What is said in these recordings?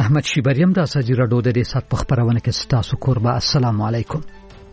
احمد شیبریم د اساجي راډیو د ریاست په خبرونه کې ستاسو کوربه. السلام علیکم.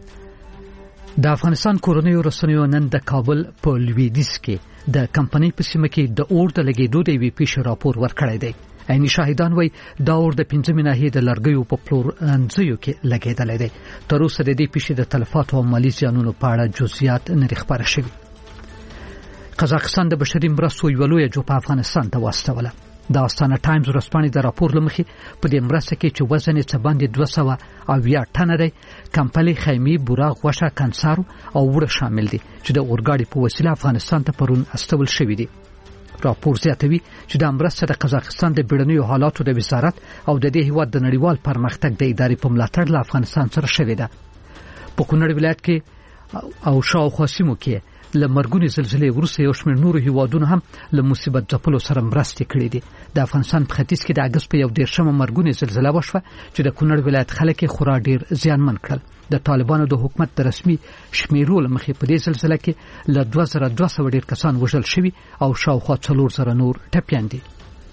د افغانستان کورونی رسنیو نن د کابل په لویدیځ کې د کمپنۍ په سیمه کې د اور د لګیدو د وی پیښې راپور ورکړی دی. عیني شاهدان وایي دا اور د 15 ناحیې د لرګیو په پلورنځیو کې لګیدلی دی. تر اوسه د دې پیښې د تلفات او مالی زیانونو په اړه جزئیات نه خبره شوي. قزاقستان د بشري مرستو یو لوی جوړ په افغانستان ته واستوله. د استانه ټایمز ورسپانې د راپور لمخې په دې مرسته کې چې وزن یې څه باندې 200 ټنه دی، کمپلي خیمې، بوره، غوښه، کنسارو او وړه شامل دي چې د اورګاډي په وسیله افغانستان ته پرون استول شوی دی. راپور زیاتوي چې د مرسته د قزاقستان د بیړنیو حالاتو د وزارت او د دې هیواد د نړیوال پرمختګ د ادارې په ملاتړ له افغانستان سره شوې ده. په کونړ ولایت کې او شاوخوا سیمو کې لمرګونی زلزلې وروسته یو شمېر نورو هیوادونو هم له مصیبت ځپلو سره مرستې کړې دي. د افغانستان په ختیځ کې د اگست په 11 مرګونی زلزلہ وشوه چې د کونړ ولایت خلک خورا ډیر زیانمن کړل. د طالبانو د حکومت د رسمي شمیرو لمخې په دې زلزلہ کې له 2200 ډیر کسان وژل شوي او شاوخوا 4000 نور ټپيان دي.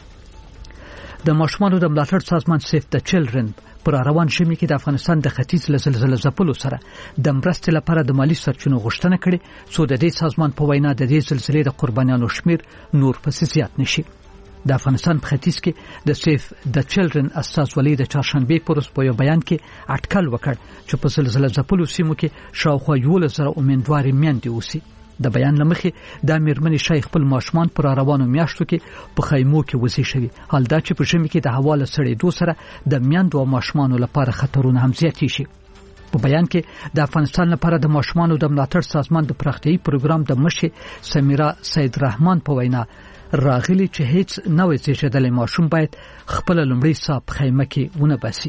د ماشومانو د ملاتړ سازمان سیف د چلډرن پر روان شمې کې د افغانستان د ختیځ له زلزلې ځپلو سره د مرستې لپاره د مالی سرچینو غوښتنه کړې څو د دې سازمان په وینا د دې زلزلې د قربانیانو شمیر نور پسې زیات نشي. د افغانستان په ختیځ کې د سیف د چلډرن استازولۍ د چهارشنبه پر ورځ په یو بیان کې اټکل وکړ چې په زلزلې ځپلو سیمو کې شاوخوا 11,000 امیندوارې میندې اوسي. د بیان لمخې د میرمنې شیخ خپل ماشومان پر روانو میاشتو کې په خیمو کې وزي شوی. حال دا چې په ژمي کې د هوا له سړېدو سره د میندو او ماشومانو لپاره خطرونه هم زیاتې شي. په بیان کې د افغانستان لپاره د ماشومانو د ملاتړ سازمان د پراختیايي پروګرام د مشر سمیرا سید رحمان په وینا راغلي چې هیڅ نوې زیږیدلې ماشوم باید خپل لومړی ساه په خیمه کې ونه باسي.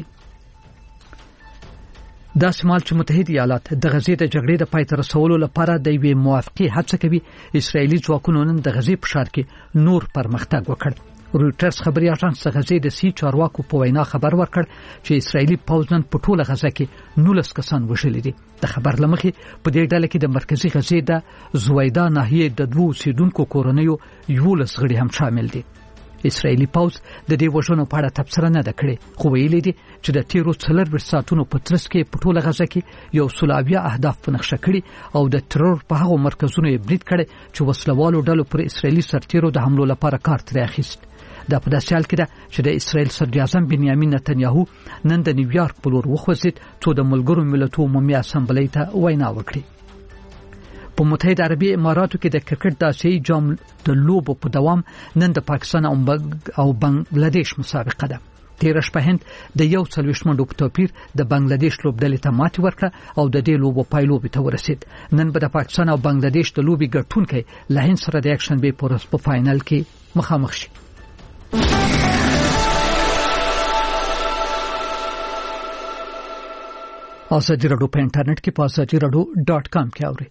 دا شمال چې متحده ایالات د غزې د جګړې د پای ته رسولو لپاره د یوې موافقې هڅه کوي، اسرایلی ځواکونو نن د غزې په ښار کې نور پرمختګ وکړ. رویټرز خبري اژانس د غزې د سی چارواکو په وینا خبر ورکړ چې اسرایلی پوځ نن په ټوله غزه کې 19 کسان وژلي دي. د خبر لمخې په دې ډله کې د مرکزی غزې د زویدا ناحیې د 2 اوسیدونکو کورنیو 11 غړي هم شامل دي. اسرایلی پوځ د دې وژنو په اړه تبصره نه کړې، خو ویلي دي چې د تیرو 4 ساعتونو په ترڅ کې په ټوله غزه کې یو سلاویا اهداف په نقشه کړي او د ترور په هغو مرکزونو یې برید کړي چې وسلوالو ډلو پر اسرایلی سرتیرو د حملو لپاره کار ترې اخیست. دا په داسې حال کې ده چې د اسرایل صدر اعظم بنیامین نتنیاهو نن د نیویارک په لور وخوځید څو د ملګرو ملتونو عمومي اسامبلې ته وینا وکړي. په متحده عربي اماراتو کې د کرکټ د آسیایي جام د لوبو په دوام نن د پاکستان او بنگلاديش مسابقه ده. تیر شپه هند د 41 منډو په توپیر د بنگلاديش لوبډلې ته ماتې ورکړه او د دې لوبو پایلوبې ته ورسید. نن به د پاکستان او بنگلاديش د لوبي ګټونکي له هند سره د اکشن به په فاینل کې مخامخ شي. اساجي راډیو په انټرنیټ کې په asajiradio.com کې اورئ.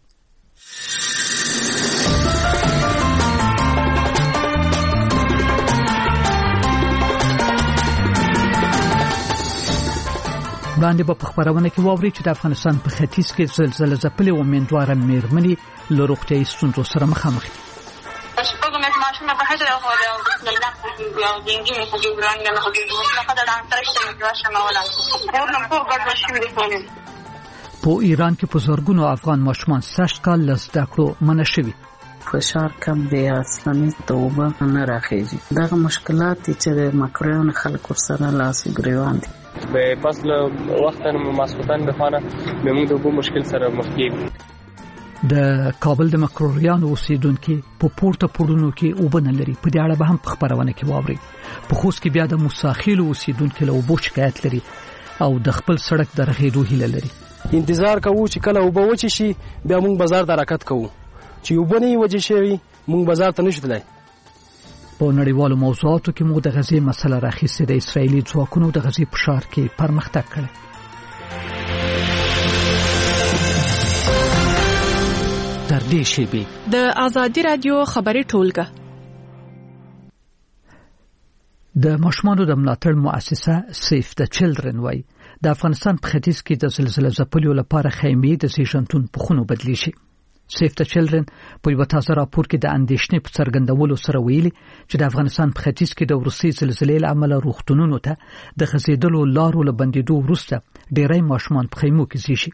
وړاندې په خبرونه کې واوري چې د افغانستان په ختیځ کې زلزلې ځپلې امیندواره میرمنې له روغتیايي ستونزو سره مخامخ دي. په ایران کې په زورګونو افغان ماشومان 60 کال له زده کړو منع شوي. فشار کم دی، اصلي توبه نه راخېږي. دغه مشکلات چې د مکرویان خلکو سره لاس ګریوان دي. به فصل وختن ماسختن به خانه به موږ د مشکل سره مخ کېږو. د کابل د مکروریانو اوسیدونکو په پورته پورونو کې وبنه لري. په دې اړه به هم خبرونه کې واوري. په خوست کې بیا د مساخیل اوسیدونکو له وبو شکایت لري او د خپل سړک د رغېدو هیله لري. انتظار کوو چې کله وبو وچی شي بیا موږ بازار ته حرکت کوو. چې وبنه وجه شي موږ بازار ته نشو تلای. په نړیوالو موضوعاتو کې موږ د غزې مسله راخیستې د اسرایلی ځواکونو د غزې په ښار کې پرمختګ کړی. تر دې شیبې د آزادي رادیو خبري ټولګه د ماشومانو د ملاتړ مؤسسه سیف د چلډرن وای د افغانستان په ختیځ کې د زلزلې ځپلو لپاره خیمې د زیږنتون په خونو بدلی شي. سیف د چلډرن په یو تازه راپور کې د اندېښنې په څرګندولو سره ویلي چې د افغانستان په ختیځ کې د روسي زلزلې له امله روغتونونو ته د غځېدلو لارو له بندېدو وروسته ډېری ماشومان په خیمو کې زیږي.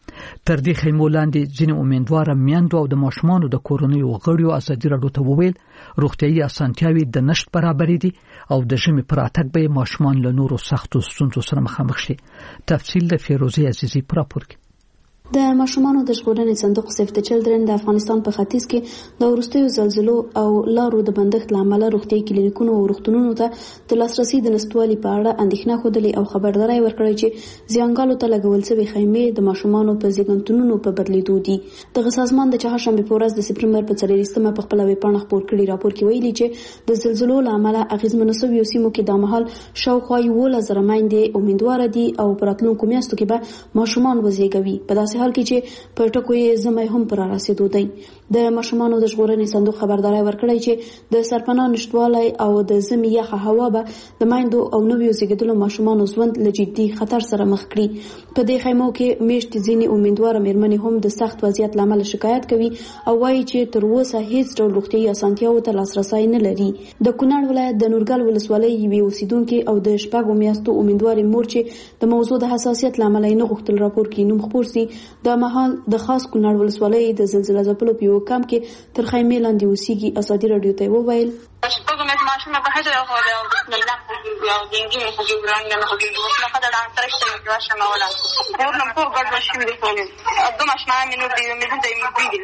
تر دې خیمو لاندې ځینې امیندواره میندو او د ماشومانو د کورنیو غړیو ازادي راډیو ته وویل روغتیايي اسانتیاوې د نشټ برابرې دي او د ژمي پر راتګ به ماشومان له نورو سختو ستونزو سره مخامخ شي. تفصیل د فیروزي عزیزي پر راپور کې. د ماشومانو د ژغورنې صندوق سیف د چلډرن د افغانستان په ختیځ کې د وروستیو زلزلو او لارو د بندښت له امله روغتیايي کلینیکونو او روغتونونو ته د لاسرسي د نشتوالي په اړه اندېښنه ښودلې او خبرداری ورکړې چې زیانګالو ته لګول شوی خیمې د ماشومانو په زیږنتونونو په بدلیدو دي. دغه سازمان د چهارشنبه په ورځ د سپټمبر په 4مه په خپل ویبپاڼه خپور کړي راپور کې ویلي چې د زلزلو له امله اغیزمن شویو سیمو کې د مهال شاوخوا 11,000 میندې امیدواره دي او په راتلونکو میاشتو کې به ماشومان وزېږوي. په داسې حال کې چې په ټکو یې زمای هم پر رسیدو دی. د ماشومانو د ژغورنې صندوق خبرداری ورکړی چې د سرپناه نشټوالي او د زمي یخه هوا به د مایندو او نویو زیږیدلو ماشومانو ژوند له جدي خطر سره مخ کړي. په دې خیمو کې میشت ځینې امیدواره مېرمنې هم د سخت وضعیت لامل شکایت کوي او وایي چې تر اوسه هیڅ ډول روغتیايي اسانتیاو ته لاسرسي نه لري. د کونړ ولایت د نورګل ولسوالۍ یوې اوسیدونکو او د شپږو میاشتو امیدوارې مور چې د موضوع د حساسیت لامل نه غوښتل راپور کې نوم خپور سي د مهال د خاص کونړ ولسوالۍ د زلزلې ځپلو په یو کم کې تر خیمې لاندې اوسېږي. ازادي راډیو ته وویل شپږ ماشومه په هجر او بسم الله او دینګي خو ګران نه خو ګران نه خدای دا ترشته د شمه ولا نور نو په ګډ شي دي خو د ماشومه مې نور دې مې ته یې بيګل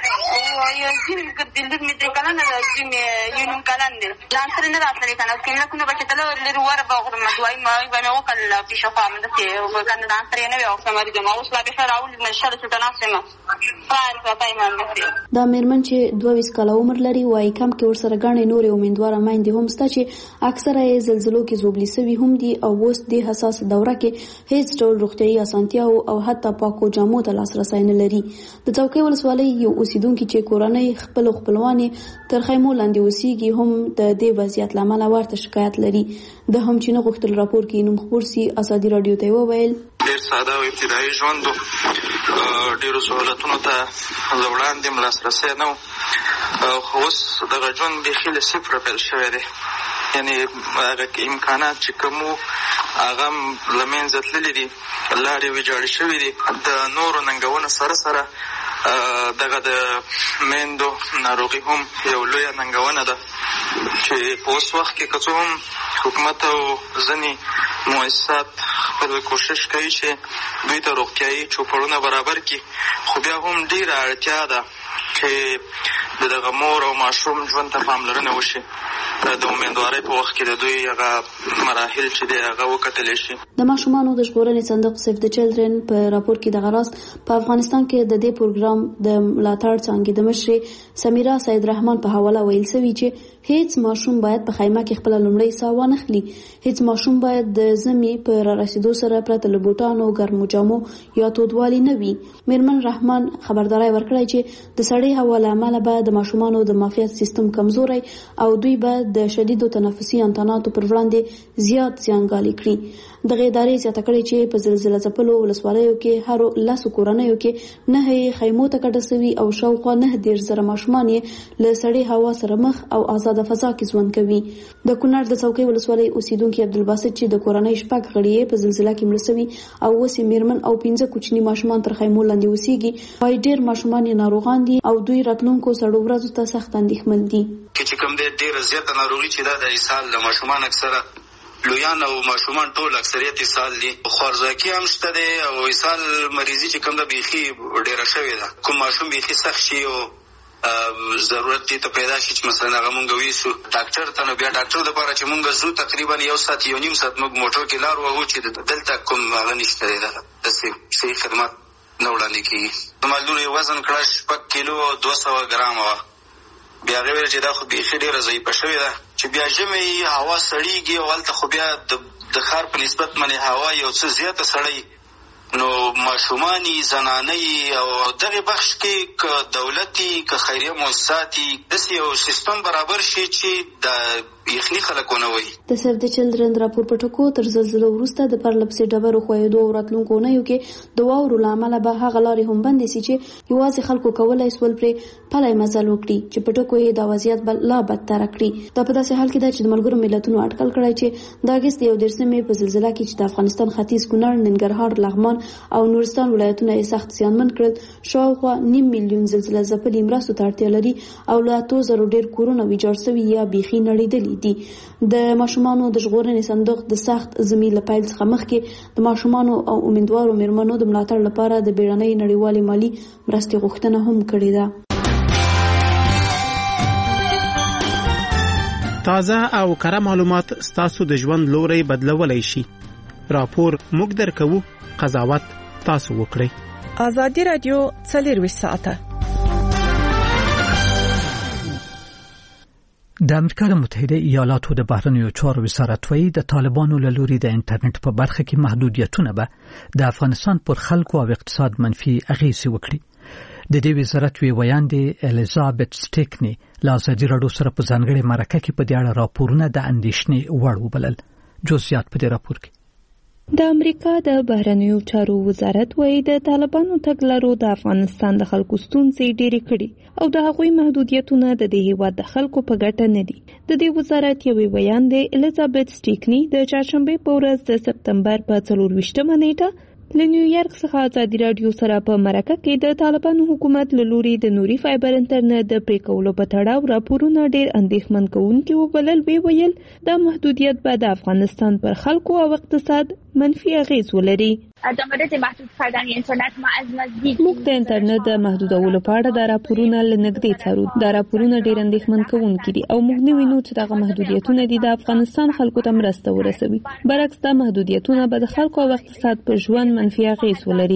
او یو ځین ګدل مې دې کله نه ځین یو نوم کله نه ځان سره نه راځي کنه کله کومه بچ ته له ور بغور ما دوای ما باندې وکړه په شفا مې ته او کنه ځان سره نه وي او سماري د ما اوس لا به راول نه شاله ته تناسمه فار پای باندې دا مېرمن چې 22 کاله عمر لري وايي کم کې ورسره غاڼې نور امیدواره مایندې هم ستا چې اکثره یې زلزلو کې زوبلي سوي هم دي او اوس د حساس دوره کې هیڅ ډول روغتیايي اسانتیا او حتی پاکو جامو ته لاسرسي نه لري. د څوکۍ ولسوالۍ یو اوسیدونکو چې کورنۍ خپلوان تر خیمو لاندې اوسېږي هم د دې وضعیت لامل ورته شکایت لري. د هم چې نه غوښتل راپور کې نوم خپور سي. ازادي راډیو ته وویل ډېر ساده او ابتدایي ژوند ډېرو سهولتونو ته وړاندې لاسرسی نه و خو اوس دغه ژوند بیخي له صفره پیل شوی دی. یعنې هغه امکانات چې کوم وو هغه له منځه تللي دي. لارې ویجاړې شوي دي. د نورو ننګونو سره سره دغه د میندو ناروغي هم یو لویه ننګونه ده چې په اوس وخت کې که څه هم حکومت او ځینې مؤسسات خپل کوشش کوي چې دوی ته روغتیايي چوپړونه برابر کړي خو بیا هم ډېره اړتیا ده چې د دغه مور او ماشوم ژوند ته پاملرنه وشي. د امیندوارۍ په وخت کې د دوی هغه مراحل چې دی هغه وکتلی شي. د ماشومانو د ژغورنې صندوق سیف د چلډرن په راپور کې دغه راز په افغانستان کې د دې پروګرام د ملاتړ څانګې د مشرې سمیرا سید رحمان په حواله ویل شوی چې هیڅ ماشوم باید په خیمه کې خپل لومړی ساه وانخلي. هیڅ ماشوم باید د زمي په رسیدو سره پرته له بوټانو ګرمو جامو یا تودوالي نه وي. میرمن رحمان خبرداری ورکړی چې د سړې هوا له امله به د ماشومانو د معافیت سیستم کمزوری او دوی به د شدیدو تنفسي انتاناتو پر وړاندې زیات زیانګالي کړي. دغه ادارې زیاته کړې چې په زلزلې ځپلو ولسوالیو کې هر 10 کورنیو کې 9 خیمو ته کډه سوي او شاوخوا 9,000 ماشومان یې له سړې هوا سره مخ او آزاد فضا کې ژوند کوي. د کونړ د څوکۍ ولسوالۍ اوسیدونکو عبدالباسط چې د کورنۍ شپږ غړي په زلزلې کې مړه شوي او اوس میرمن او 15 کوچني ماشومان تر خیمو لاندې اوسېږي. وايي ډېر ماشومان یې ناروغان دي او دوی راتلونکو سړو ورځو ته سخت اندېښمن دي. چې کوم ډېر زیاته ناروغي چې دا د اسهال د ماشومان اکثره لویان او ماشومان ټول اکثریت اسهال دي. خوارځواکي هم شته دی او اسهال مریضي چې کوم د بیخي ډېره شوې ده. کوم ماشوم بیخي سخت شي او ضرورت دې ته پیدا شي چې مثلا هغه مونږ ویسو ډاکټر ته، نو بیا ډاکټر دپاره چې مونږ ځو تقریبا 1 ساعت 1.5 ساعت موږ موټر کې لار وهو چې دلته کوم هغه نشته دی، داسې صحیح خدمات نه وړاندې کېږي. د مالدونو یې وزن کړه 6 کیلو او 200 ګرامه وه. بیا هغې ویل چې دا خو بیخي ډېره ضعیفه شوې ده چې بیا ژمی هوا سړېږي او هلته خو بیا د ښار په نسبت باندې هوا یو څه زیاته سړی، نو ماشومانې زنانې او دغې بخش کې که دولتي که خیریه مؤسساتي داسې یو سیستم برابر شي چې د یخني خلکونه وي. د سیو د چلډرن راپور په ټکو تر زلزلې وروسته د پرلپسې ډبرو خویدو او راتلونکو نه یو کې د واورو لامل به هغه لارې هم بندې سي چې یوازې خلکو کولای سول پرې پلای مزل وکړي چې په ټکو یې د وضعیت بل لا بدتر کړي. دا په داسې حال کې ده چې د ملګرو ملتونو اټکل کړی چې د اگست 11 په زلزلہ کې چې د افغانستان ختیځ کونړ، ننګرهار، لغمان او نورستان ولایتونه یې سخت زیانمن کړل. شاوخوا 9 میلیون زلزلہ ځپلي مرستو ته اړتیا لري او له 8000 ډیر کورونه ویجاړ شوي یا بیخي نړیدلي دي. د ماشومانو د ژغورنې صندوق د سخت زمي لپاره څخه مخکې د ماشومانو او امیدوارو میرمنو د ملاتړ لپاره د بیړنۍ نړیوالې مالی مرستې غوښتنه هم کړې ده. تازه او کره معلومات ستاسو د ژوند لوري بدلولای شي. راپور موږ درکو، قضاوت تاسو وکړئ. ازادي رادیو 24 ساعته. د امریکا متحده ایالاتو د بهرنیو چارو وزارت وایي د طالبانو له لوري د انټرنیټ په برخه کې محدودیتونه به د افغانستان پر خلکو او اقتصاد منفي اغیزې وکړي. د دې وزارت ویاندې الیزابت سټیکني له ازادي راډیو سره په ځانګړي مرکه کې په دې اړه راپورونه د اندېښنې وړ وبلل. جزئیات په دې راپور کې. د امریکا د بهرنیو چارو وزارت وایي د طالبانو تګلارو د افغانستان د خلکو ستونزې ډېرې کړي او د هغوی محدودیتونه د دې هیواد د خلکو په ګټه نه دي. د دې وزارت یو ویاندې الیزابت سټیکني د چهارشنبه په ورځ د سپتمبر په 24مه نیټه له نیویارک څخه ازادي راډیو سره په مرکه کې د طالبانو حکومت له لوري د نوري فایبر انټرنیټ د پریکولو په تړاو راپورونه ډېر اندېښمن کوونکي وبلل. ویل دا محدودیت به د افغانستان پر خلکو او اقتصاد منفي اغیز ولري. موږ د انټرنیټ د محدودولو په اړه د راپورونه لنږدې څارو. دا راپورونه ډېر اندېښمن کوونکي دي او موږ نه وینو چې دغه محدودیتونه د افغانستان خلکو ته مرسته ورسوي. برعکس دا محدودیتونه به د خلکو او اقتصاد په ژوند منفي اغیز ولري.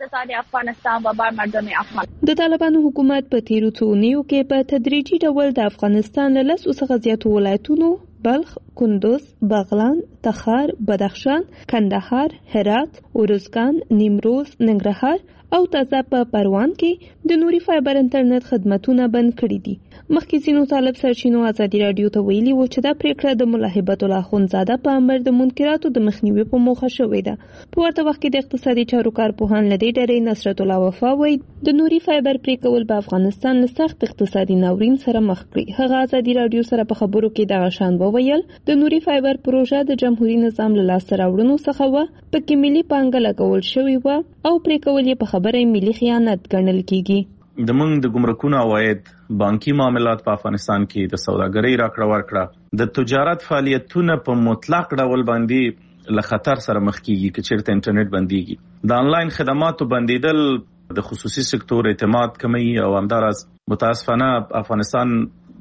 د طالبانو حکومت په تیرو څو اونیو کې په تدریجي ډول د افغانستان له 10 څخه زیاتو ولایتونو بلخ، کندوز، بغلان، تخار، بدخشان، کندهار، هرات، اروزګان، نیمروز، ننګرهار او تازه په پروان کې د نوري فایبر انټرنیټ خدماتونه بند کړي دي. مخکې ځینو طالب سرچینو ازادي راډیو ته ویلي و چې دا پریکړه د ملا هیبت الله اخوندزاده په امر د منکراتو د مخنیوي په موخه شوې ده. په ورته وخت کې د اقتصادي چارو کارپوهان لدی ډېرې نصرت الله وفا وایي د نوري فایبر پریکول په افغانستان له سخت اقتصادي ناورین سره مخ کړي. هغه ازادي راډیو سره په خبرو کې دغه شان وویل د نوري فایبر پروژه د جمهوریت نظام له لاسته راوړنو څخه و، پکې ملي پانګه لګول شوې و او پریکول یې په خبره ملي خیانت ګڼل کیږي. د موږ د ګمرکونو عواید، بانکي معاملات په افغانستان کې د سوداګرۍ راکړه ورکړه، د تجارت فعالیتونه په مطلق ډول باندې له خطر سره مخ کیږي چې چیرته انټرنیټ بنديږي. د انلاین خدماتو بندیدل د خصوصي سکتور اعتماد کموي او همدارس متاسفانه افغانستان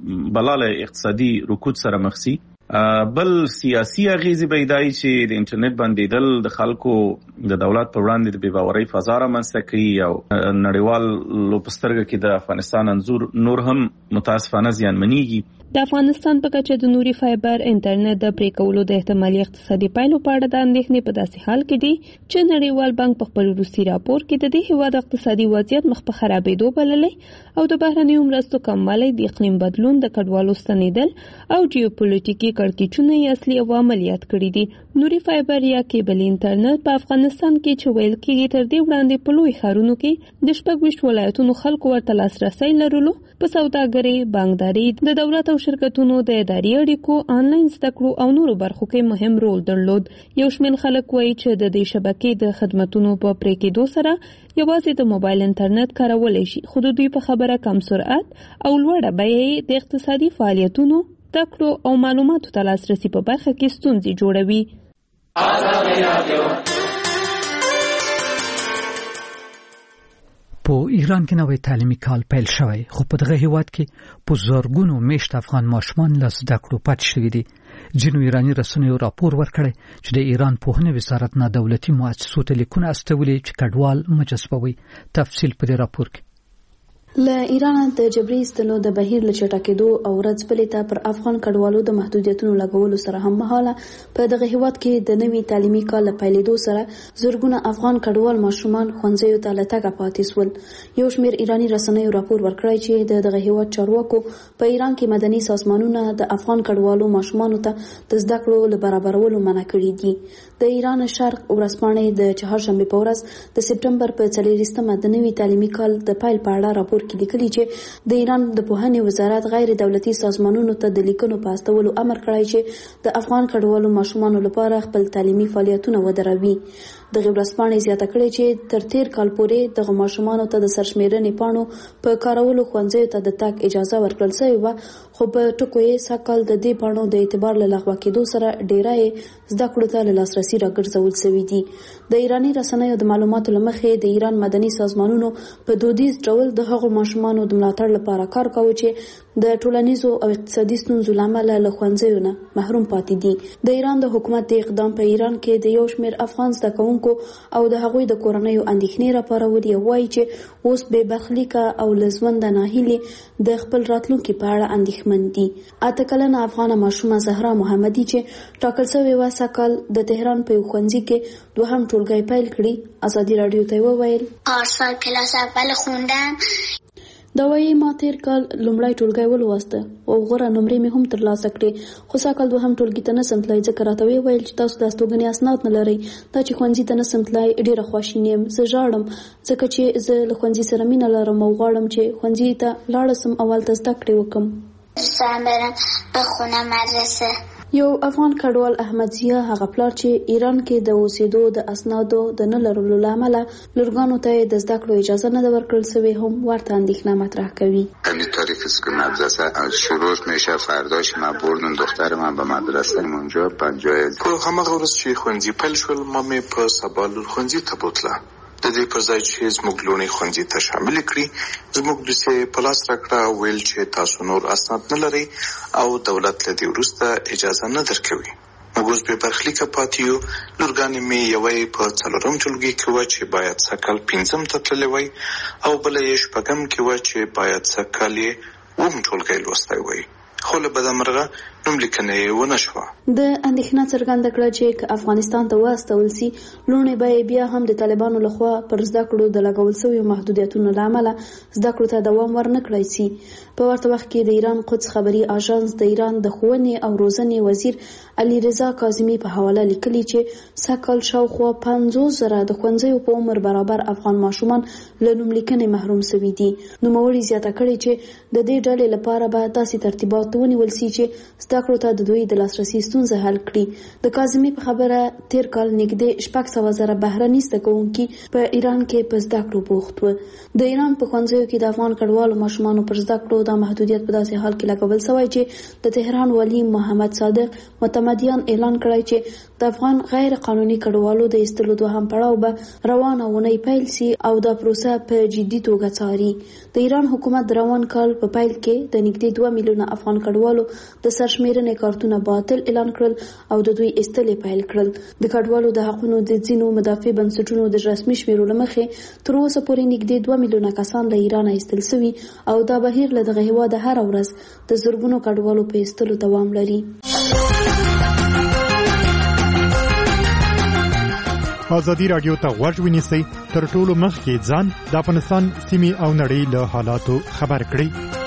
بلاله اقتصادي رکود سره مخ سي. بل سیاسي اغیزې پیدای چې د انټرنیټ بندیدل د خلکو د دولت پر وړاندې د بېباورۍ فضا رامنځته کوي او نړیوال لوپسترګه کې د افغانستان انځور نور هم متاسفانه زیانمنېږي. د افغانستان په کچه د نوري فایبر انټرنیټ د پریکولو د احتمالي اقتصادي پایلو په اړه د اندېښنې په داسې حال کې دي چې نړیوال بانک په خپل روسي راپور کې د دې هیواد اقتصادي وضعیت مخ په خرابېدو بللی او د بهرنیو مرستو کموالی، د اقلیم بدلون، د کډوالو ستنېدل او جیوپولیټیکي کړکېچونه یې اصلي عوامل یاد کړي دي. نوري فایبر یا کیبل انټرنیټ په افغانستان کې چې ویل کېږي تر دې وړاندې په لوی ښارونو کې د 26 ولایتونو خلکو ورته لاسرسی لرلو، په سوداګرۍ، بانکداري، د دولت او شرکتونو د اداري اړیکو، آنلاین زده کړو او نورو برخو کې مهم رول درلود. یو شمېر خلک وایي چې د دې شبکې د خدماتو په پرې کېدو سره یوازې د موبایل انټرنیټ کارولای شي، خو د دوی په خبره کم سرعت او لوړه بیه د اقتصادي فعالیتونو، زده کړو او معلوماتو ته لاسرسي په برخه کې ستونزې جوړوي. په ایران کې نوې تعلیمي کال پیل شوی، خو په دغه هیواد کې په زورګونو میشت افغان ماشومان له زده کړو پاتې شوي دي. ځینو ایراني رسنیو راپور ورکړی چې د ایران پوهنې وزارت نه دولتي مؤسسو ته لیکونه استولي چې کډوال مجذبوي. تفصیل په دې راپور کې. له ایران د جبري ایستلو د بهیر له چټکېدو او ورځ بلې ته پر افغان کډوالو د محدودیتونو لګولو سره هم مهاله په دغه هیواد کې د نوي تعلیمي کال له پیلېدو سره زرګونه افغان کډوال ماشومان ښوونځیو ته له تګه پاتې سول. یو شمېر ایراني رسنیو راپور ورکړی چې دغه هیواد چارواکو په ایران کې مدني سازمانونه د افغان کډوالو ماشومانو ته د زده کړو له برابرولو منع کړي دي. د ایران شرق ورځپاڼې د چهارشنبې په ورځ د سپټمبر په 24مه د نوي تعلیمي کال د پیل په اړه راپور کې لیکلي چې د ایران د پوهنې وزارت غیر دولتي سازمانونو ته د لیکنو په استولو امر کړی چې د افغان کډوالو ماشومانو لپاره خپل تعلیمي فعالیتونه ودروي. د ورځپاڼې زیاته کړې چې تر تیر کال پورې دغه ماشومانو ته د سرشمیرنې پاڼو په کارولو ښوونځیو ته د تګ اجازه ورکړل شوې وه، خو په ټکو یې سږکال د دې پاڼو د اعتبار له لغوه کېدو سره ډیری زده کړو ته له لاسرسي راګرځول شوي دي. د ایراني رسنیو د معلوماتو له مخې د ایران مدني سازمانونو په دودیز ډول د هغو ماشومانو د ملاتړ لپاره کار کوي چې د ټولنیزو او اقتصادي ستونزو له امله له ښوونځیو نه محروم پاتې دي. د ایران د حکومت د اقدام په ایران کې د یو شمېر افغان زده کوونکو او د هغوی د کورنیو اندېښنې راپارولې او وایي چې اوس بې برخلیکه او له ژونده ناهیلې د خپل راتلونکي په اړه اندېښمن دي. 8 کلنه افغانه ماشومه زهرا محمدي چې ټاکل شوې وه سږکال د تهران په یو ښوونځي کې دوهم ټولګی پیل کړي، ازادي راډیو ته وویل 8 سال کلاس اول خوندم. دا وایي ما تیر کال لومړی ټولګی ولوسته او غوره نمرې مې هم ترلاسه کړې، خو سږکال دوهم ټولګي ته نسم تللی ځکه راته ویل چې تاسو د استوګنې اسناد نه لرئ. دا چې ښوونځي ته نسم تللی ډېره خواشینی یم. زه ژاړم ځکه چې زه له ښوونځي سره مینه لرم او غواړم چې ښوونځي ته لاړه سم او هلته زده کړې وکړم. دوستم برم بخونم مدرسه. یو افغان کډوال احمد ضیا هغه پلار چې ایران کې د اوسېدو د اسنادو د نه لرلو له امله لورګانو ته د زده کړو اجازه نه ده ورکړل شوې هم ورته اندېښنه مطرح کوي. همین تاریخی که مدرسه شروع میشه فرداش ما بردن دختر من به مدرسه اونجا پنجای په همغه ورځ چې ښوونځي پیل شول ما مې په سبا ښوونځي ته بوتله. د دې پر ځای چې زموږ لوڼې ښوونځي ته شامل کړي زموږ دوسیې په لاس راکړه، ویل چې تاسو نور اسناد نه لرئ او دولت له دې وروسته اجازه نه درکوي. موږ اوس بې برخلیکه پاتې یو. لورګانې مې یوه په 4م ټولګي کې وه چې باید سږکال 5م ته تللی وای او بله یې 6م کې وه چې باید سږکال یې 7م ټولګی لوستی وای، خو له بدمرغه نوملیکنه یې ونه شوه. د اندېښنه څرګنده کړه چې که افغانستان ته واستول سي لوڼې به بیا هم د طالبانو لخوا پر زده کړو د لګول شویو محدودیتونو له امله زده کړو ته دوام ورنه کړی سي. په ورته وخت کې د ایران قدس خبري آژانس د ایران د ښوونې او روزنې وزیر علي رضا کاظمي په حواله لیکلي چې سږکال شاوخوا 50,000 د ښوونځیو په عمر برابر افغان ماشومان له نوملیکنې محروم شوي دي. نوموړي زیاته کړې چې د دې ډلې لپاره به داسې ترتیبات ونیول سي چې زده کړو ته د دوی د لاسرسي ستونزه حل کړي. د کاظمي په خبره تیر کال نږدې 600,000 بهرني زده کوونکي په ایران کې په زده کړو بوخت وو. د ایران په ښوونځیو کې د افغان کډوالو ماشومانو پر زده کړو دا محدودیت په داسې حال کې لګول شوی چې د تهران والي محمد صادق متمدیان اعلان کړی چې د افغان غیر قانوني کډوالو د ایستلو دوهم پړاو به روانه اونۍ پیل سي او دا پروسه په جدي توګه څاري. د ایران حکومت د روان کال په پیل کې د نږدې 2 میلیونه افغان کډوالو د سرشمیرنې کارتونه باطل اعلان کړل او د دوی ایستلې پیل کړل. د کډوالو د حقونو د ځینو مدافع بنسټونو د رسمي شمیرو له مخې تر اوسه پورې نږدې 2 میلیونه کسان له ایران ایستل شوي او دا بهیر له دغه هیواده هره ورځ د زرګونو کډوالو په ایستلو دوام لري. ازادي راډیو ته غوږ ونیسئ، تر ټولو مخکې ځان د افغانستان سیمې او نړۍ له حالاتو خبر کړئ.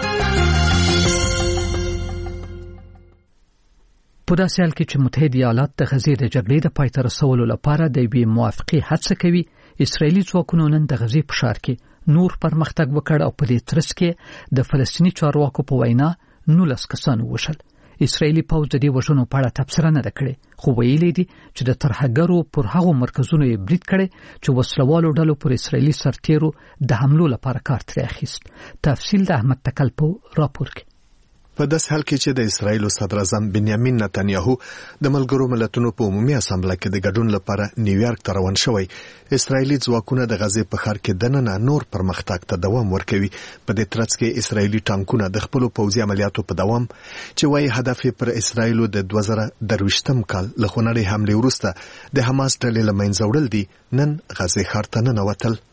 په داسې حال کې چې متحده ایالات د غزې د جګړې د پای ته رسولو لپاره د یوې موافقې هڅه کوي، اسرایلي ځواکونو نن د غزې په ښار کې نور پرمختګ وکړ او په دې ترڅ کې د فلسطیني چارواکو په وینا 19 کسان ووژل. اسرایلی پوځ د دې وژنو په اړه تبصره نه کړې، خو ویلي دي چې د ترهګرو پر هغو مرکزونو یې برید کړی چې وسلوالو ډلو پر اسرایلی سرتیرو د حملو لپاره کار ترې اخیست. تفصیل د احمد تکل په راپور کې. په داس حال کې چې د اسرایل صدر اعظم بنیامین نتنیاهو د ملګرو ملتونو په عمومي اسامبله کې د ګډون لپاره نیویارک ته روان شوی، اسرایلی ځواکونه د غزې په ښار کې دننه نور پرمختګ ته دوام ورکوي. په دې ترڅ کې اسرایلی ټانکونه د خپل پوځي عملیاتو په دوام چې وايي هدف پر اسرایلو د 2023م کال له خونړۍ حمله وروسته د حماس ډلې له منځه وړل دي، نن غزې ښار ته ننوتل.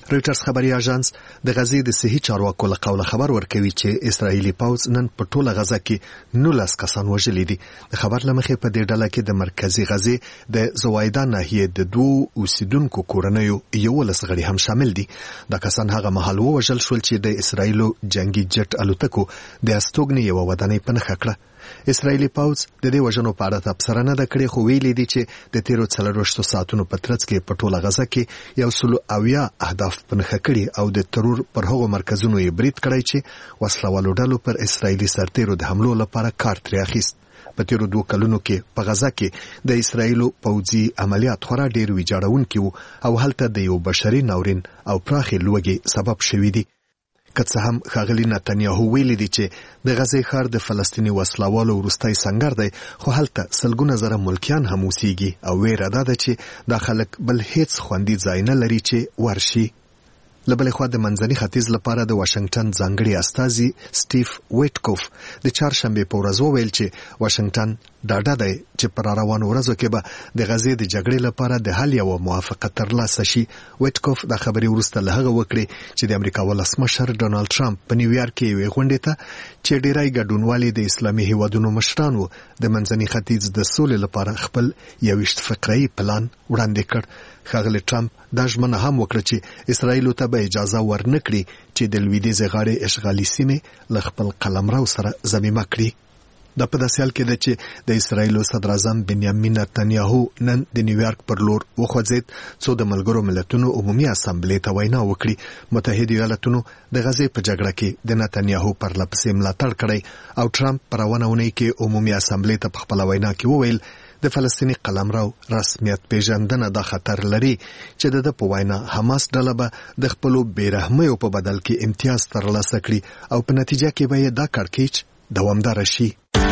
رويټرز خبري اژانس د غزې د صحي چارواکو له قوله خبر ورکوي چې اسرایلی پوځ نن په ټوله غزه کې 19 کسان وژلي دي. د خبر لمخې په دې ډله کې د مرکزی غزې د زوایدا ناحیه د 2 اوسیدونکو کورنیو 11 غړي هم شامل دي. دا کسان هغه مهال وژل شول چې د اسرایلو جنگي جټ الوتکو د استوګنې یو ودانۍ په نښه کړه. اسرایلی پوځ د دې وژنو په اړه تبصره نه ده کړې، خو ویلي دي چې د تیرو 24 ساعتونو په ترڅ کې په ټوله غزه کې 170 اهداف په نښه کړي او د ترور پر هغو مرکزونو یې برید کړی چې وسلوالو ډلو پر اسرایلی سرتیرو د حملو لپاره کار ترې اخیست. په تیرو 2 کلونو کې په غزه کې د اسرایلو پوځي عملیات خورا ډېر ویجاړونکي وو او هلته د یو بشري ناورین او پراخې لوږې سبب شوي دي. که څه هم ښاغلي نتنیاهو ویلي دي چې د غزې ښار د فلسطیني وسلوالو وروستی سنګر دی، خو هلته سلګونه زره ملکیان هم اوسېږي او ویره دا ده چې دا خلک بل هیڅ خوندي ځای نه لري چې ورشي. له بلې خوا د منځني ختیځ لپاره د واشنگټن ځانګړي استازي سټیف ویټکوف د چهارشنبې په ورځ وویل چې واشنگټن ډاډه دی چې پر روانو ورځو کې به د غزې د جګړې لپاره د حل یو موافقه ترلاسه شي. ویټکوف د خبرې وروسته له هغه وکړې چې د امریکا ولسمشر ډونالد ټرمپ په نیویارک کې یوې غونډې ته چې ډیری ګډونوالي د اسلامي هیوادونو مشران وو د منځني ختیځ د سولې لپاره خپل 21 فقره‌ای پلان وړاندې کړ. ښاغلی ټرمپ دا ژمنه هم وکړه چې اسرائیلو ته به اجازه ورنکړي چې د لویدیځې غاړې اشغالي سیمې له خپل قلمرو سره ضمیمه کړي. دا په داسې حال کې ده چې د اسرائیلو صدر اعظم بنیامین نتنیاهو نن د نیویارک پر لور وخوځېد څو د ملګرو ملتونو عمومي اسامبلې ته وینا وکړي. متحده ایالاتونو د غزې په جګړه کې د نتنیاهو پرلپسې ملاتړ کړی او ټرمپ په روانه اونۍ کې عمومي اسامبلې ته په خپله وینا کې وویل د فلسطیني قلمرو رسمیت پیژندنه دا خطر لري چې د په وینا حماس ډله به د خپلو بیرحمیو په بدل کې امتیاز ترلاسه کړي او په نتیجه کې به دا کړکېچ دوامدار شي.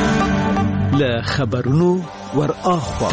له خبرونو ور اخوا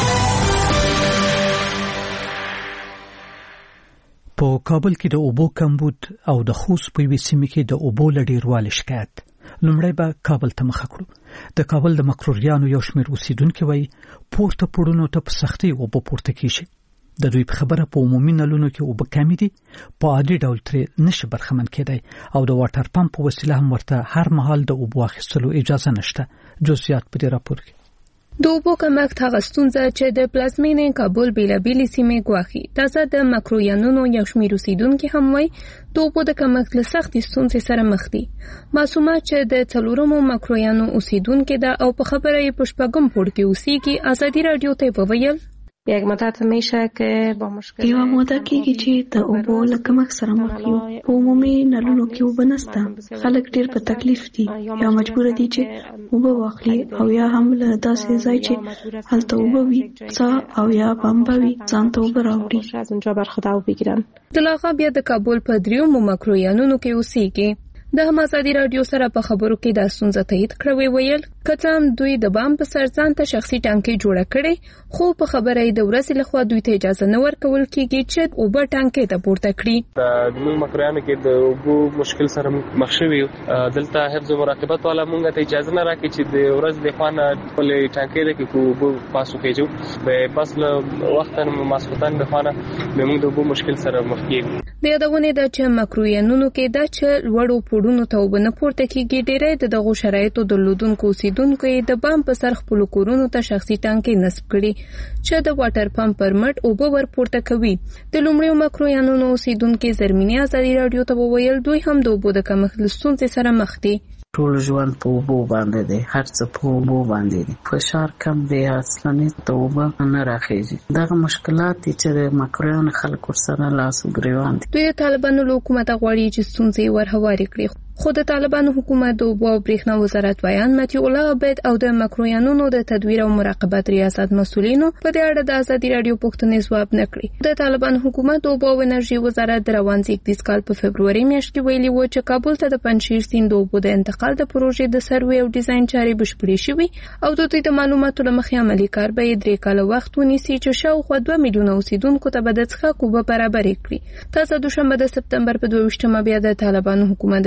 په کابل کې د اوبو کمبود او د خوست په وی سیمه کې د اوبو لډیروالي شکایت. لومړی به کابل ته مخ کړو. د کابل د مکروریانو یو شمېر اوسیدونکو وایي پورته پړونو ته په سختۍ اوبه پورته کیږي. د دوی په خبره په عمومي نلونو کې اوبه کمې دي، په عادي ډول ترې نشي برخمن کېدی او د واټر پمپ په وسیله هم ورته هر مهال د اوبو اخیستلو اجازه نشته. جزئیات په دې راپور کې. د اوبو کمښت هغه ستونزه چې د پلازمینې کابل بیلابېلې سیمې ګواښي. تازه د مکروریانو یو شمېر اوسیدونکي هم وایي د اوبو د کمښت له سختې ستونزې سره مخ دي. معصومه چې د 4 مکروریانو اوسیدونکي ده او په خبره یې په 6 پوړ کې اوسېږي ازادي رادیو ته وویل یک مدت میشه که با مشکل یو موده کېږي چې د اوبو له کمښت سره مخ یو. په عمومي نلونو کې اوبه نشته. خلک ډېر په تکلیف دي یا مجبور دي چې اوبه واخلي او یا هم له داسې ځای چې هلته اوبه وي څا او یا پمپ وي ځان ته اوبه راوړي. از اونجا بر خود آب بگیرن. دلاغا بیا د کابل په 3 مکروریانو کې اوسېږي. د ازادي رادیو سره په خبرو کې د ستونزې تایید کړوي ویل کته هم دوی د بام په سر ځان ته شخصي ټانکي جوړه کړي، خو په خبره یې د ورځې لخوا دوی ته اجازه نه ورکول کیږي چې اوبه ټانکي ته پورته کړي. د مکروریانو کې د اوبو مشکل سره مخ شوي دلته حفظ او مراقبت والا مونږ ته اجازه نه راکړي چې د ورځې د خوانه خپل ټانکي د کې اوبه پاسو کېجو به بس له وخت ماسختن د خوانه موږ د اوبو مشکل سره مخ کیږي. د یادونه ده چې مکروریانو کې دا چې وړو پړونو ته اوبه نه پورته کیږي. ډېری دغه شرایطو درلودونکو اوسیدونکو د بام په سر خپل کورونو ته شخصي ټانکي نصب کړي چې د واټر پمپ پرمټ اوبه ور پورته کوي. د لومړیو مکروریانو اوسیدونکو زرمینی ازادي رادیو ته وویل دوی هم د اوبو د کمښت ستونزې سره مخ دي. ټول ژوند په اوبو باندې دی، هر څه په اوبو باندې دی، فشار کم دی، اصلا ته اوبه نه راخېږي. دغه مشکلات چې د مکروریانو خلکو سره لاس او ګریوان دي. دوی د طالبانو له حکومت غواړي چې ستونزې ورهواري کړي، خو د طالبانو حکومت د اوبو او برېښنا وزارت ویان متي الله عبید او د مکروریانو د تدویر او مراقبت ریاست مسؤلینو په دې اړه د ازادي رادیو پوښتنې ځواب نه کړی. د طالبانو حکومت د اوبو او انرژي وزارت د روان 21 کال په فبروري میاشت کې ویلي و چې کابل ته د پنجشیر سیند د اوبو د انتقال د پروژې د سروې او ډیزاین چارې بشپړې شوې او د دوی د معلوماتو له مخې عملي کار به 3 کال وخت ونیسي چې شاوخوا 2 میلیونه اوسیدونکو ته به د څښاک اوبه برابرې کړي. تازه دوشنبه د سپتمبر په 22مه بیا د طالبانو حکومت د اقتصاد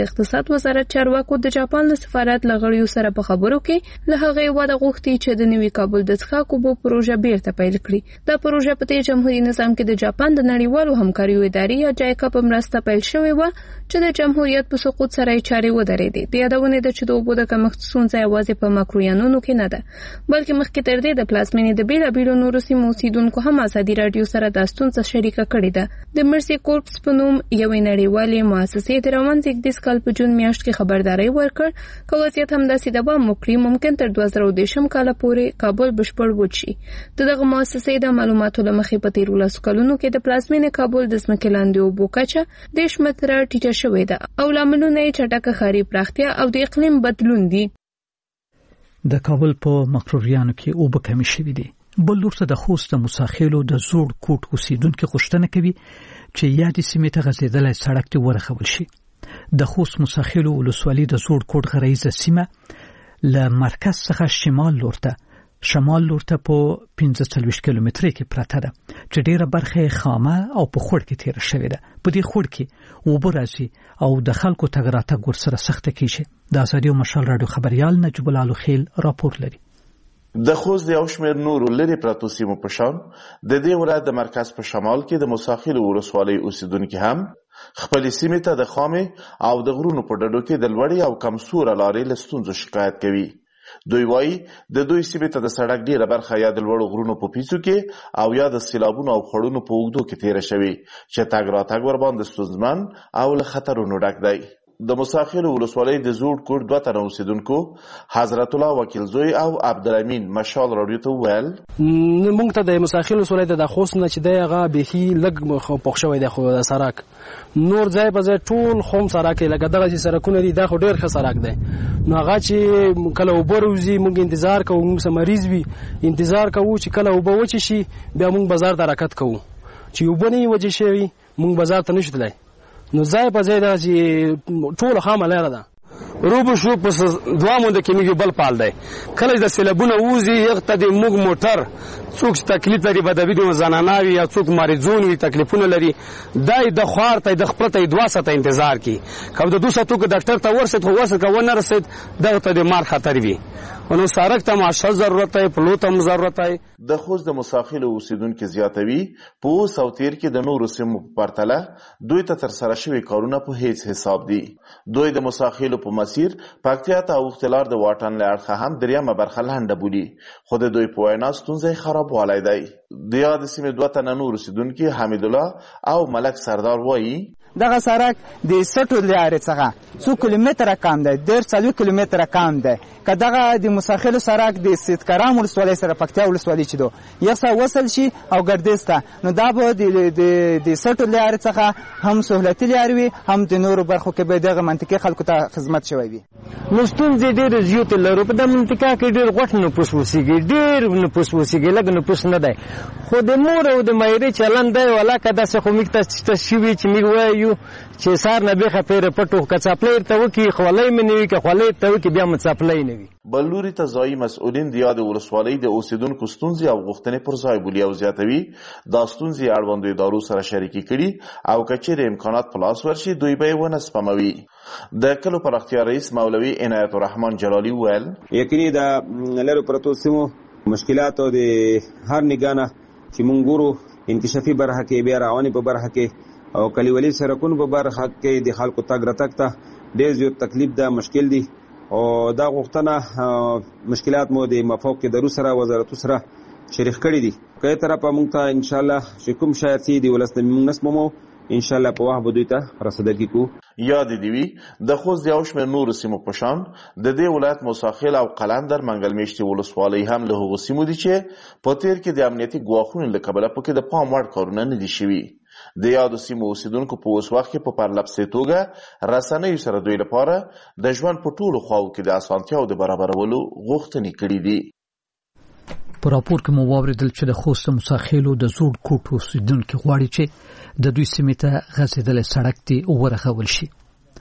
اقتصاد وزارت چارواکو د جاپان له سفارت لغړیو سره په خبرو کې له هغه وعده غوښتي چې د نوي کابل د څښاک اوبو پروژه بیرته پیل کړي. دا پروژه په جمهوریت نظام کې د جاپان د نړیوالو همکاریو ادارې یا جایکا په مرسته پیل شوې و چې د جمهوریت په سقوط سره یې چارې ودرېدې. د یادونه ده چې د اوبو د کمښت ستونزه یوازې په ماکرویانونو کې نه ده بلکې مخکې تر دې د پلازمینې د بیلابیلو نورو سیمو اوسیدونکو هم ازادي راډیو سره دا ستونزه شریکه کړې ده. د مرسي کورپس په نوم یوې نړیوالې مؤسسې د روان زیږدیز کال په جون میاشت کې خبرداري ورکړ که وضعیت همداسې دوام وکړي ممکن تر 2010 کال پورې کابل بشپړ وچ شي. دغه مؤسسې د معلوماتو له مخې په 13 کلونو کې د پلازمینې کابل د ځمکې لاندې اوبو کچه 10 متره ټیټه شوې ده او لاملونه یې چټکه ښاري پراختیا او د اقلیم بدلون دي. د کابل په مقرریانو کې اوبه کمې شوې دي. بل لورته د خوست د موساخیلو د زوړ کوټ اوسیدونکو غوښتنه کوي چې یادې سیمې ته غځېدلی سړک ته ورغول شي. د خوست موساخیلو ولسوالۍ د زوړ کوټ غریزه سیمه له مرکز څخه شمال لورته په 45 کیلومترۍ کې پرته ده چې ډیره برخه یې خامه او په خوړ کې تیر شوې ده. په دې خوړ کې اوبه راځي او د خلکو تګ راتګ ورسره سخته کیږي. د ازادي او مشال رادیو خبريال نجیب الله خیل راپور لري. د خوست یو شمېر نورو لرې پرتو سیمو په شان د دې ولایت د مرکز په شمال کې د موساخیلو ولسوالۍ اوسیدونکي هم خپلې سیمې ته د خامې او د غرونو په ډډو کې د لوړې او کمزوره لارې له ستونزو شکایت کوي. دوی وایي د دوی سیمې ته د سړک ډیره برخه یا د لوړو غرونو په پیڅو کې او یا د سیلابونو او خړونو په اوږدو کې تیره شوې چې تګ راتګ ورباندې ستونزمن او له خطرونو ډک دی. د موساخیلو ولسوالۍ د زوړ کوټ 2 تنه اوسیدونکو حضرت الله وکیل زوی او عبدالامین مشال راډیو ته ویل موږ ته د موساخیلو ولسوالۍ د خوست نه چې دی هغه بيخي لږ پوښ شوی دی خو د سړک نور ځای په ځای ټول خوم سړک لکه دغه چې سړکونه دي دا خو ډیر ښه سړک دی. نو هغه چې کله وبروزي موږ انتظار کوو موږ مریض وي انتظار کوو چې کله وبو وچ شي بیا موږ بازار ته حرکت کوو چې وبني وجه شي موږ بازار ته نشو تلای. نو ځای په ځای دا چې ټول خامه لاره ده روبو شو پس دوه مونږ کې میږي بل پال دی کله د سیلابونه ووزي یغته د موږ موټر څوک تکلیف لري بدوي د زناناوي یا څوک مریضون وي تکلیفونه لري دای د خوار ته د خپل ته 2 ساعت انتظار کی کوم د 2 ساعتو کې ډاکټر ته ورسېد خو نه رسید دغه ته د مار خطر وي نو سارک ته معاشه ضرورت ہے پلوت هم ضرورت ہے. د خوست د موساخیلو اوسیدونکو زیاتوي په ساوتیر کې د نورو سیمو په پرتله دوی ته تر سره شوی کارونه په هیڅ حساب دي. دوی د موساخیلو په مسیر پکتیا ته اوختلار د واټن لړخه هم دریمه برخه لنډه بولی خو د دوی په وینا ستونزې خراب والای دی. د یاد سیمې 2 تنه نور اوسیدونکو حمید الله او ملک سردار وایي دغه سړک د 60 لارې څخه 2 کیلومتره کم دی 1.5 کیلومتره کم دی که دغه د موساخیلو سړک د سیدکرام ولسوالۍ سره پکتیا ولسوالۍ چې دو یو څه وصل شي او ګردیز ته نو دا به د 60 لارې څخه هم سهولتي لارې وي هم د نورو برخو کې به دغه منطقې خلکو ته خدمت شوی وي. نو ستونزې ډېرې زیاتې لرو په دې منطقه کې ډېر غوټ نفوس اوسېږي ډېر نفوس اوسېږي لږ نفوس نه دی خو د مور او د مایرې چلند دی ولاکه داسې خو موږ ته شوي چې موږ وایو چې سار نه بیخه پیره پټو که څپلۍ ته وکړي خولۍ مې نه وي که خولۍ ته وکړي بیا مې څپلۍ نه وي. بل لوري ته ځایي مسؤلین د یادې ولسوالۍ د اوسیدونکو ستونزې او غوښتنې پر ځای بولي او زیاتوي دا ستونزې اړوندو ادارو سره شریکې کړي او که چیرې امکانات په لاس ورشي دوی به یې ونه سپموي. د کلو پراختیا رئیس مولوي عنایت الرحمن جلالي ویل یقیني د لرو پرتو سیمو مشکلاتو د هر نگانه چې مونږ ګورو انکشافي برخه کې بیا رواني په برخه کې او کلیوالي سرکونو په برخه کې د خلکو تګ راتګ ته ډېر زیات تکلیف ده مشکل دي او دا غوښتنه مشکلات مو د مفوق ادارو سره وزارتو سره شریک کړي دي که طرف موږ ته ان شاء الله چې کوم شاید سي دی ولست موږ نسمو ان شاء الله په واه دوی ته رسیدګي کو. یاد دی وی د خوست یو شمېر نور سیمو په شان د دې ولایت موساخیل او قلندر منګل میشتي ولسوالۍ هم له هغو سیمو دي چې په تیر کې د امنیتي ګواښونو له کبله پکې د پام وړ کارونه نه دي شوي. د یادو سیمو اوسیدونکو په اوس وخت کې په پرلپسې توګه رسنیو سره دوی لپاره د ژوند په ټولو خواو کې د اسانتیاو د برابرولو غوښتنې کړي دي. په راپور کې مو واوریدل چې د خوست موساخیلو د زوړ کوټ اوسیدونکو غواړي چې د دوی سیمې ته غځېدلی سړک دې ورغول شي.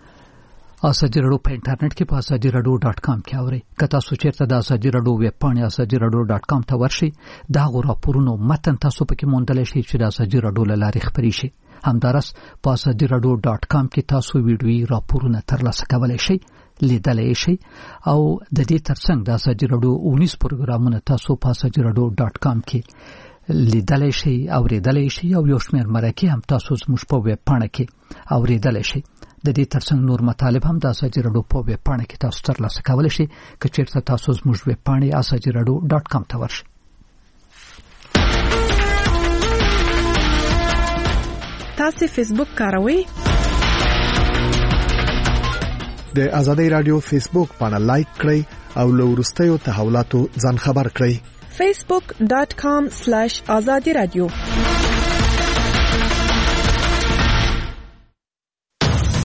ازادي راډیو په انټرنیټ کې په azadiراډیو.com کې اورئ. که تاسو چیرته د ازادي راډیو ویب پاڼې azadiراډیو.com ته ورشئ دا غو راپورونو متن تاسو پکې موندلی شئ چې د ازادي راډیو له لارې خپرې شي. همدارس په azadiradio.com کې تاسو ویډیوي راپورونه ترلاسه کولی شئ، لیدلای شئ او د دې ترڅنګ د ازادي راډیو 19 پروګرامونه تاسو په azadiradio.com کې لیدلای شئ او ریدلای شئ او یو شمېر مرکې هم تاسو زموږ په ویب پاڼه کې اوریدلای شئ. د دې ترڅنګ نور مطالب هم د ازادي راډیو په ویب پاڼه کې تاسو ترلاسه کولی شئ که چیرته تاسو زموږ ویب پاڼې azadiradio.com ته ورشئ. تاسو فیسبوک کاروئ؟ د ازادي رادیو فیسبوک باندې لایک کړئ او له وروستیو تحولاتو ځان خبر کړئ. facebook.com/azadiradio